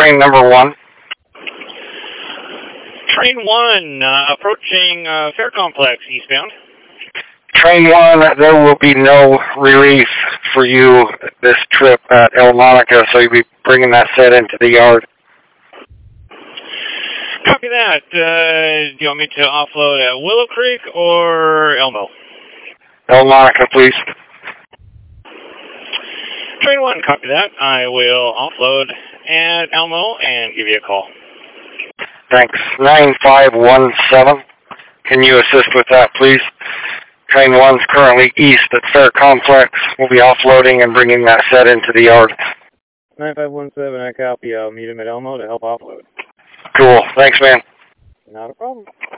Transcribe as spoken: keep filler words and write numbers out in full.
train number one. Train one, uh, approaching uh, Fair Complex eastbound. Train one, there will be no relief for you this trip at El Monica, so you'll be bringing that set into the yard. Copy that. Uh, do you want me to offload at Willow Creek or Elmo? El Monica, please. Train one, copy that. I will offload at Elmo and give you a call. Thanks. nine five one seven. Can you assist with that, please? Train one's currently east at Fair Complex. We'll be offloading and bringing that set into the yard. nine five one seven, I copy. I'll meet him at Elmo to help offload. Cool. Thanks, man. Not a problem.